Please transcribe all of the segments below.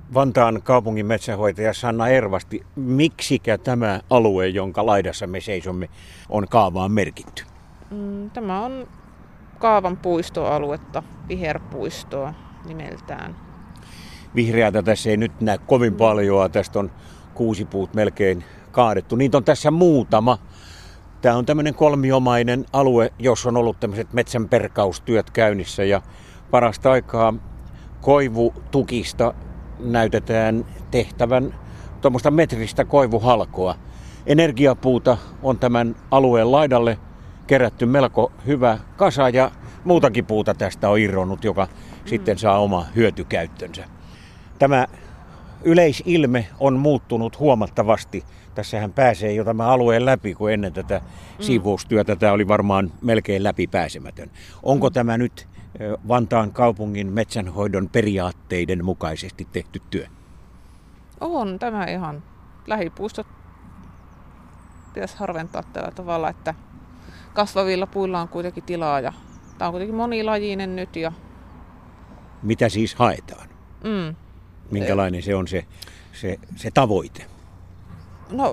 Vantaan kaupungin metsänhoitaja Sanna Ervasti, miksikä tämä alue, jonka laidassa me seisomme, on kaavaan merkitty? Tämä on Kaavan puistoaluetta, viherpuistoa nimeltään. Vihreätä tässä ei nyt näe kovin paljon, tästä on kuusipuut melkein kaadettu. Niitä on tässä muutama. Tämä on tämmöinen kolmiomainen alue, jossa on ollut tämmöiset metsänperkaustyöt käynnissä ja parasta aikaa koivutukista näytetään tehtävän tuommoista metristä koivuhalkoa. Energiapuuta on tämän alueen laidalle kerätty melko hyvä kasa ja muutakin puuta tästä on irronnut, joka sitten saa oma hyötykäyttönsä. Tämä yleisilme on muuttunut huomattavasti. Tässähän pääsee jo tämä alueen läpi, kun ennen tätä siivoustyötä tämä oli varmaan melkein läpipääsemätön. Onko tämä nyt Vantaan kaupungin metsänhoidon periaatteiden mukaisesti tehty työ? On tämä ihan. Lähipuistot pitäisi harventaa tällä tavalla, että kasvavilla puilla on kuitenkin tilaa ja tämä on kuitenkin monilajinen nyt. Mitä siis haetaan? Minkälainen se on se tavoite? No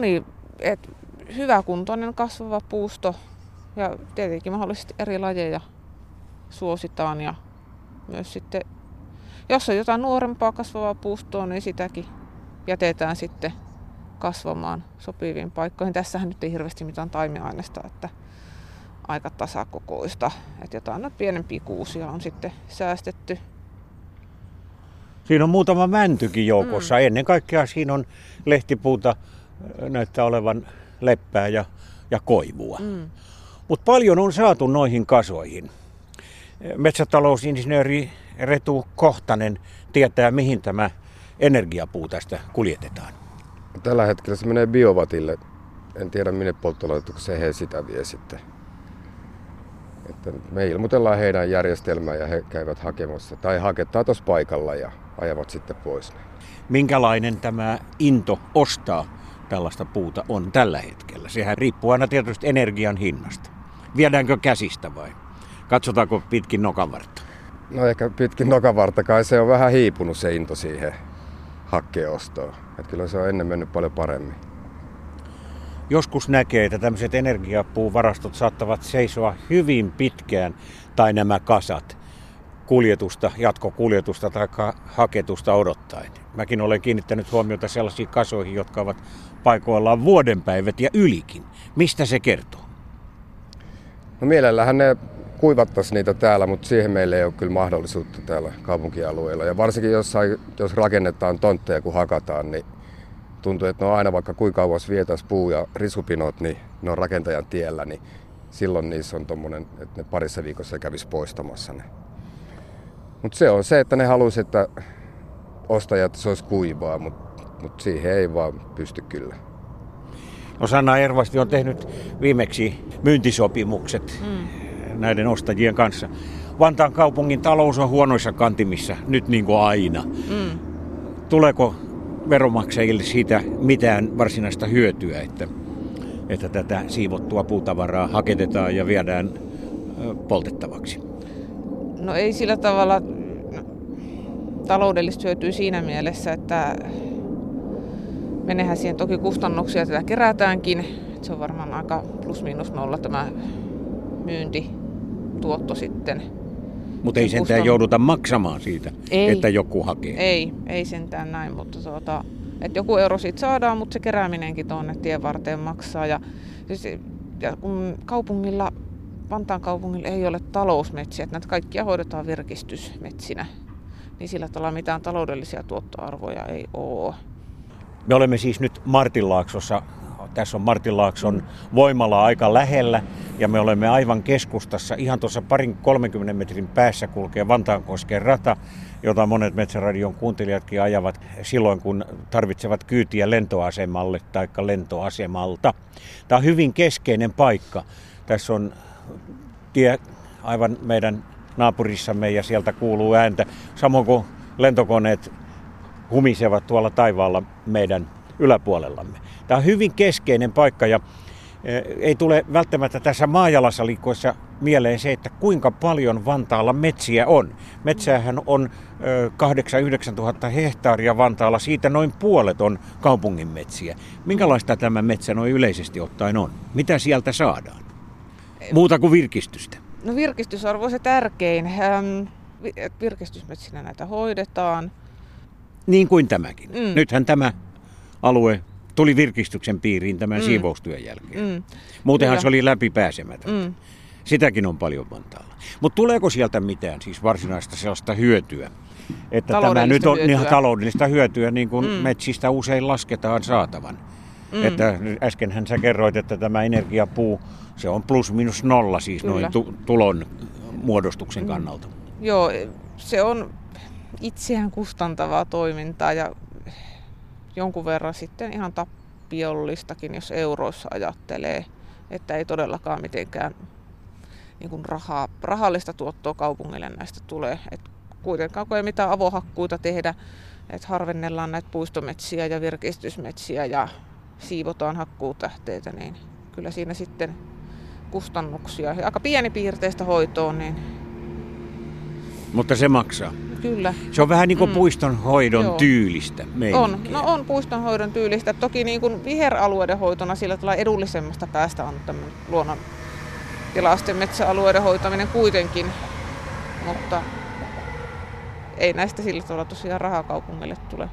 hyväkuntoinen kasvava puusto ja tietenkin mahdollisesti eri lajeja suositaan ja myös sitten, jos on jotain nuorempaa kasvavaa puustoa, niin sitäkin jätetään sitten kasvamaan sopiviin paikkoihin. Tässähän nyt ei hirveästi mitään taimiainesta, että aika tasakokoista, että jotain pienempiä kuusia on sitten säästetty. Siinä on muutama mäntykin joukossa. Ennen kaikkea siinä on lehtipuuta, näyttää olevan leppää ja koivua. Mutta paljon on saatu noihin kasoihin. Metsätalousinsinööri Retu Kohtanen tietää, mihin tämä energiapuu tästä kuljetetaan. Tällä hetkellä se menee biovatille. En tiedä, minne polttolaitokseen he sitä vie sitten. Että me ilmoitellaan heidän järjestelmään ja he käyvät hakemassa. Tai hakettaa tuossa paikalla ja ajavat sitten pois. Minkälainen tämä into ostaa tällaista puuta on tällä hetkellä? Sehän riippuu aina tietysti energian hinnasta. Viedäänkö käsistä vai katsotaanko pitkin nokanvartta? No ehkä pitkin nokanvartta kai se on vähän hiipunut se into siihen hakkeen ostoon. Että kyllä se on ennen mennyt paljon paremmin. Joskus näkee, että tämmöiset energiapuuvarastot saattavat seisoa hyvin pitkään, tai nämä kasat jatkokuljetusta tai haketusta odottaen. Mäkin olen kiinnittänyt huomiota sellaisiin kasoihin, jotka ovat paikoillaan vuodenpäivät ja ylikin. Mistä se kertoo? No mielellähän ne kuivattaisiin niitä täällä, mutta siihen meillä ei ole kyllä mahdollisuutta täällä kaupunkialueella. Ja varsinkin jos rakennetaan tontteja, kun hakataan, niin tuntuu, että ne on aina vaikka kuinka kauas vietäisi puu- ja risupinot, niin ne on rakentajan tiellä, niin silloin niissä on tommonen, että ne parissa viikossa kävisi poistamassa ne. Mutta se on se, että ne haluaisi, että ostajat se olisi kuivaa, mutta siihen ei vaan pysty kyllä. No Sanna Ervasti on tehnyt viimeksi myyntisopimukset näiden ostajien kanssa. Vantaan kaupungin talous on huonoissa kantimissa, nyt niin kuin aina. Tuleeko veronmaksajille siitä mitään varsinaista hyötyä, että tätä siivottua puutavaraa haketetaan ja viedään poltettavaksi? No ei sillä tavalla taloudellista hyötyä siinä mielessä, että menehän siihen toki kustannuksia, tätä kerätäänkin. Se on varmaan aika plus-miinus nolla tämä myyntituotto sitten. Mutta ei sentään jouduta maksamaan siitä, että joku hakee. Ei sentään näin, mutta että joku euro siitä saadaan, mutta se kerääminenkin tuonne tien varteen maksaa. Ja kun Vantaan kaupungilla ei ole talousmetsiä, että näitä kaikkia hoidetaan virkistysmetsinä, niin sillä tavalla mitään taloudellisia tuottoarvoja ei ole. Me olemme siis nyt Martinlaaksossa. Tässä on Martinlaakson voimala aika lähellä ja me olemme aivan keskustassa. Ihan tuossa 30 metrin päässä kulkee Vantaankosken rata, jota monet Metsäradion kuuntelijatkin ajavat silloin, kun tarvitsevat kyytiä lentoasemalle tai lentoasemalta. Tämä on hyvin keskeinen paikka. Tässä on tie aivan meidän naapurissamme ja sieltä kuuluu ääntä, samoin kuin lentokoneet humisevat tuolla taivaalla meidän yläpuolellamme. Tämä on hyvin keskeinen paikka ja Ei tule välttämättä tässä Maajalassa liikkuessa mieleen se, että kuinka paljon Vantaalla metsiä on. Metsäähän on 8-9 tuhatta hehtaaria Vantaalla, siitä noin puolet on kaupungin metsiä. Minkälaista tämä metsä noin yleisesti ottaen on? Mitä sieltä saadaan? Muuta kuin virkistystä. No virkistysarvo on se tärkein. Virkistysmetsinä näitä hoidetaan. Niin kuin tämäkin. Nythän tämä alue tuli virkistyksen piiriin tämän siivoustyön jälkeen. Muutenhan se oli läpipääsemätöntä. Sitäkin on paljon Vantaalla. Mutta tuleeko sieltä mitään siis varsinaista sellaista hyötyä? Että tämä nyt on ihan taloudellista hyötyä, niin kuin metsistä usein lasketaan saatavan. Että äskenhän sä kerroit, että tämä energiapuu, se on plus minus nolla siis kyllä. Noin tulon muodostuksen kannalta. Joo, se on itseään kustantavaa toimintaa ja jonkun verran sitten ihan tappiollistakin, jos euroissa ajattelee, että ei todellakaan mitenkään niin kuin rahallista tuottoa kaupungille näistä tulee. Et kuitenkaan kun ei mitään avohakkuita tehdä, että harvennellaan näitä puistometsiä ja virkistysmetsiä ja siivotaan hakkuutähteitä, niin kyllä siinä sitten kustannuksia ja aika pienipiirteistä hoitoa. Niin mutta se maksaa. Kyllä. Se on vähän niin kuin puistonhoidon tyylistä meininkiä. On puistonhoidon tyylistä. Toki niin kuin viheralueiden hoitona sillä tavalla edullisemmasta päästä on tämmöinen luonnon tilaisten metsäalueiden hoitaminen kuitenkin, mutta ei näistä sillä tavalla tosiaan rahaa kaupungille tule.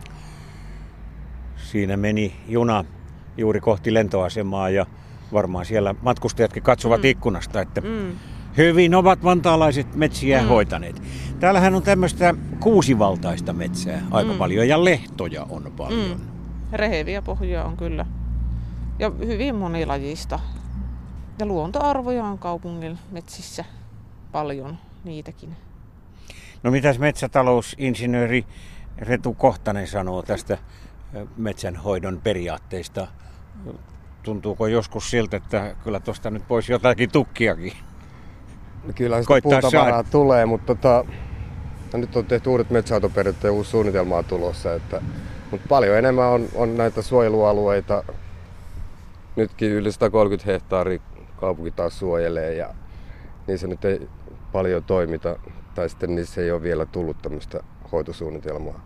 Siinä meni juna juuri kohti lentoasemaa ja varmaan siellä matkustajatkin katsovat ikkunasta, että hyvin ovat vantaalaiset metsiä hoitaneet. Täällähän on tämmöistä kuusivaltaista metsää aika paljon ja lehtoja on paljon. Reheviä pohjia on kyllä ja hyvin monilajista. Ja luontoarvoja on kaupungin metsissä paljon niitäkin. No mitäs metsätalousinsinööri Retu Kohtanen sanoo tästä metsänhoidon periaatteista? Tuntuuko joskus siltä, että kyllä tuosta nyt pois jotakin tukkiakin? No kyllä sitä puutavaraa tulee, mutta nyt on tehty uudet metsäautoperit ja uusi suunnitelma on tulossa. Mutta paljon enemmän on näitä suojelualueita. Nytkin yli 130 hehtaaria kaupunki taas suojelee ja niissä nyt ei paljon toimita. Tai sitten niissä ei ole vielä tullut tämmöistä hoitosuunnitelmaa.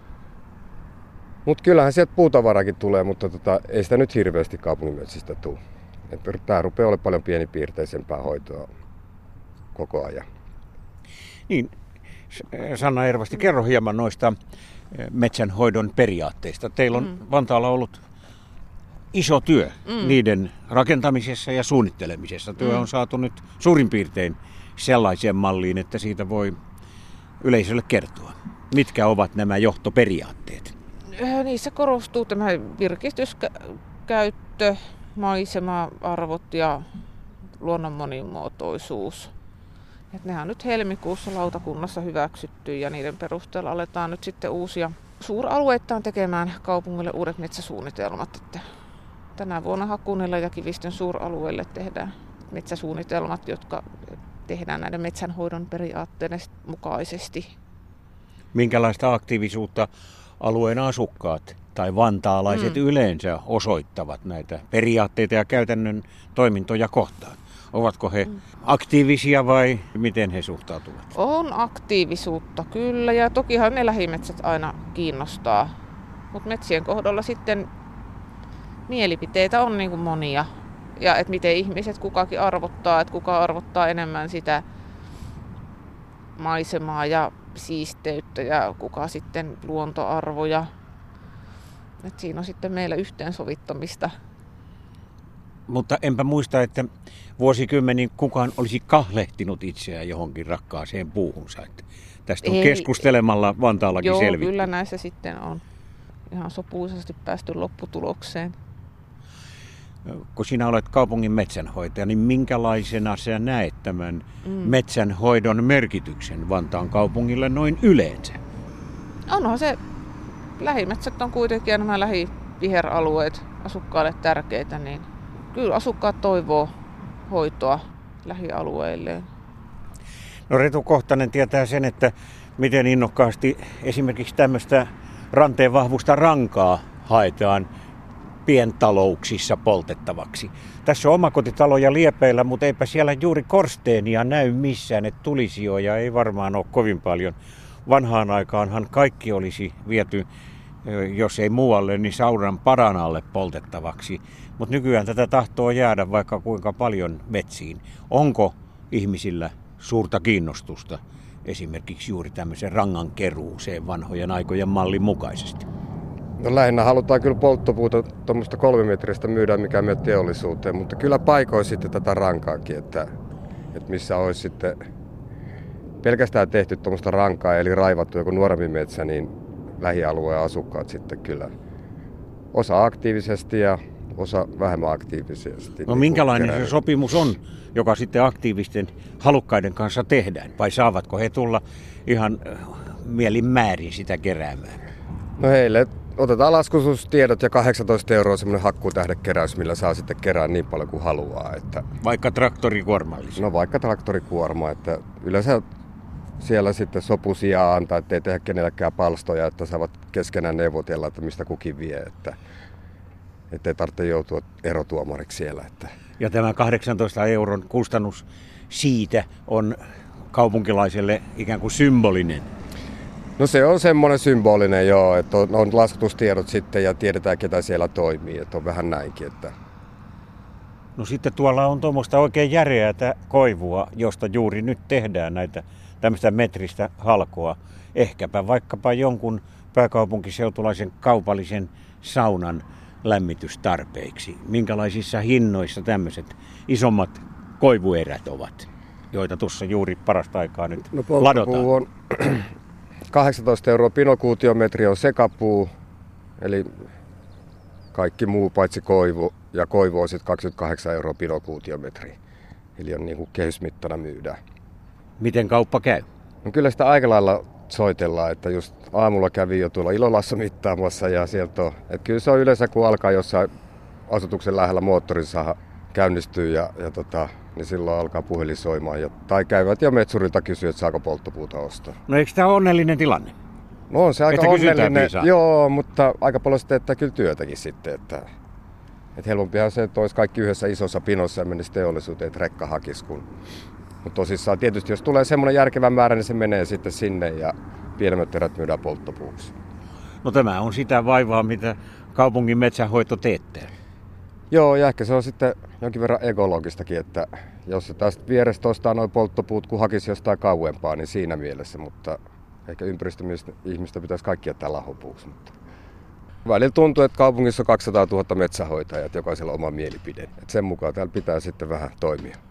Mutta kyllähän sieltä puutavarakin tulee, mutta ei sitä nyt hirveästi kaupungin-metsistä tule. Tämä rupeaa olemaan paljon pienipiirteisempää hoitoa koko ajan. Niin, Sanna Ervasti, kerro hieman noista metsänhoidon periaatteista. Teillä on Vantaalla ollut iso työ niiden rakentamisessa ja suunnittelemisessa. Työ on saatu nyt suurin piirtein sellaiseen malliin, että siitä voi yleisölle kertoa. Mitkä ovat nämä johtoperiaatteet? Niissä korostuu tämä virkistyskäyttö, maisema-arvot ja luonnon monimuotoisuus. Et nehän on nyt helmikuussa lautakunnassa hyväksytty ja niiden perusteella aletaan nyt sitten uusia suuralueittain tekemään kaupungille uudet metsäsuunnitelmat. Että tänä vuonna Hakunilla ja Kivistön suuralueelle tehdään metsäsuunnitelmat, jotka tehdään näiden metsänhoidon periaatteiden mukaisesti. Minkälaista aktiivisuutta alueen asukkaat tai vantaalaiset yleensä osoittavat näitä periaatteita ja käytännön toimintoja kohtaan? Ovatko he aktiivisia vai miten he suhtautuvat? On aktiivisuutta kyllä ja tokihan ne lähimetsät aina kiinnostaa. Mutta metsien kohdalla sitten mielipiteitä on niin kuin monia. Ja että miten ihmiset kukakin arvottaa, että kuka arvottaa enemmän sitä maisemaa ja siisteyttä ja kuka sitten luontoarvoja. Että siinä on sitten meillä yhteensovittamista. Mutta enpä muista, että vuosikymmeniin kukaan olisi kahlehtinut itseään johonkin rakkaaseen puuhunsa. Että tästä on keskustelemalla Vantaallakin selvitty. Joo, kyllä näissä sitten on ihan sopuisesti päästy lopputulokseen. Kun sinä olet kaupungin metsänhoitaja, niin minkälaisena sä näet tämän metsänhoidon merkityksen Vantaan kaupungille noin yleensä? Onhan se, lähimetsät on kuitenkin ja nämä lähiviheralueet asukkaille tärkeitä, niin kyllä asukkaat toivoo hoitoa lähialueilleen. No Retu Kohtanen tietää sen, että miten innokkaasti esimerkiksi tämmöistä ranteen vahvusta rankaa haetaan pientalouksissa poltettavaksi. Tässä on omakotitaloja liepeillä, mutta eipä siellä juuri korsteenia näy missään, että tulisijoja ei varmaan ole kovin paljon. Vanhaan aikaanhan kaikki olisi viety, jos ei muualle, niin saunan padan alle poltettavaksi. Mutta nykyään tätä tahtoo jäädä vaikka kuinka paljon metsiin. Onko ihmisillä suurta kiinnostusta esimerkiksi juuri tämmöisen rangan keruuseen vanhojen aikojen mallin mukaisesti? No lähinnä halutaan kyllä polttopuuta tuommoista 3 metristä myydä, mikä menee teollisuuteen, mutta kyllä paikoin sitten tätä rankaakin, että missä olisi sitten pelkästään tehty tuommoista rankaa, eli raivattu joku nuorempi metsä, niin lähialueen asukkaat sitten kyllä osa aktiivisesti ja osa vähemmän aktiivisesti. No minkälainen se sopimus on, joka sitten aktiivisten halukkaiden kanssa tehdään? Vai saavatko he tulla ihan mielin määrin sitä keräämään? No heille otetaan laskutustiedot ja 18 € semmoinen hakkuutähdekeräys, millä saa sitten kerää niin paljon kuin haluaa. Että vaikka traktorikuormallisia? No vaikka traktorikuorma, että yleensä siellä sitten sopusia antaa, ettei tehdä kenellekään palstoja, että saavat keskenään neuvotella, että mistä kukin vie, ettei tarvitse joutua erotuomariksi siellä. Että. Ja tämä 18 € kustannus siitä on kaupunkilaiselle ikään kuin symbolinen? No se on semmoinen symbolinen joo, että on laskutustiedot sitten ja tiedetään ketä siellä toimii, että on vähän näinkin. Että. No sitten tuolla on tuommoista oikein järeätä koivua, josta juuri nyt tehdään näitä tämmöistä metristä halkoa. Ehkäpä vaikkapa jonkun pääkaupunkiseutulaisen kaupallisen saunan lämmitystarpeiksi. Minkälaisissa hinnoissa tämmöiset isommat koivuerät ovat, joita tuossa juuri parasta aikaa nyt ladotaan? On 18 € pinokuutiometri on sekapuu, eli kaikki muu paitsi koivu, ja koivu on sitten 28 € pinokuutiometri, eli on niin kuin kehysmittana myydään. Miten kauppa käy? No kyllä sitä aika lailla soitellaan, että just aamulla kävi jo tuolla Ilolassa mittaamassa ja sieltä on, että kyllä se on yleensä kun alkaa jossain asutuksen lähellä moottorin saada käynnistyy niin silloin alkaa puhelin soimaan. Tai käyvät jo metsurilta kysyä, että saako polttopuuta ostaa. No eikö tämä ole onnellinen tilanne? No on se aika onnellinen, joo, mutta aika paljon sitten teettää kyllä työtäkin sitten. Että helpompihan se, että olisi kaikki yhdessä isossa pinossa ja menisi teollisuuteen, että rekka hakisi. Mutta tosissaan tietysti, jos tulee semmoinen järkevä määrä, niin se menee sitten sinne ja pienemmät erät myydään polttopuuksi. No tämä on sitä vaivaa, mitä kaupungin metsänhoito teettää. Joo, ja ehkä se on sitten jonkin verran ekologistakin, että jos se tästä vierestä ostaa noin polttopuut, kun hakisi jostain kauempaa, niin siinä mielessä, mutta ehkä ympäristöihmistä pitäisi kaikki jättää lahopuuksi. Mutta välillä tuntuu, että kaupungissa on 200 000 metsähoitajat, jokaisella oma mielipide. Et sen mukaan täällä pitää sitten vähän toimia.